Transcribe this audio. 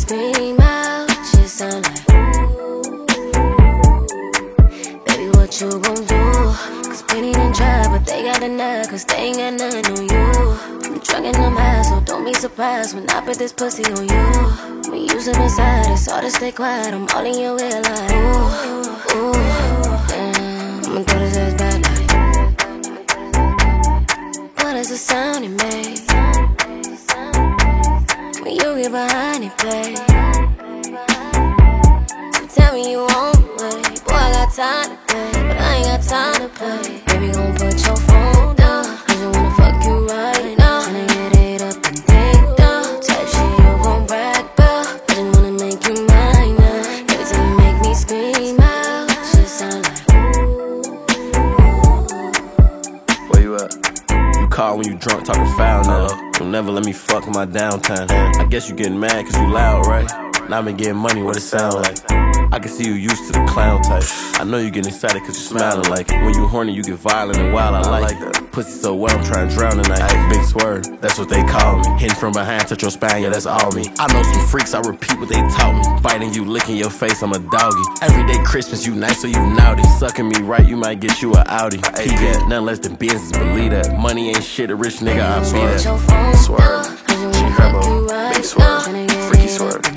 scream out. Shit sound like baby, what you gon' do? Cause Penny done try, but they got denied. Cause they ain't got nothing on you. I'm drunk and I'm high, so don't be surprised when I put this pussy on you. When you sit inside, it's hard to stay quiet. I'm all in your ear like ooh, ooh, damn. I'ma throw this ass back like what is the sound it makes when you get behind it, play? So tell me you won't wait. Boy, I got time to play, but I ain't got time to play. Baby, gon' put your phone down, cause I wanna fuck you right now. Tryna get it up and take down. Type shit you gon' brag about. I just wanna make you mine now. Every time you make me scream out, shit sound like where you at? You call when you drunk, talking foul now. You'll never let me fuck in my downtime. I guess you getting mad cause you loud, right? Now I've been getting money, what it sound like? I can see you used to the clown type. I know you getting excited cause you smiling like it. When you horny, you get violent and wild, I like it. Pussy so wet, I'm trying to drown tonight. Big swerve, that's what they call me. Hitting from behind, touch your spine, yeah, that's all me. I know some freaks, I repeat what they taught me. Biting you, licking your face, I'm a doggy. Everyday Christmas, you nice or you naughty. Sucking me right, you might get you a Audi. P-Gat, nothing less than business, believe that. Money ain't shit, a rich nigga, I be that. Swerve, Chicago, big swerve, freaky swerve.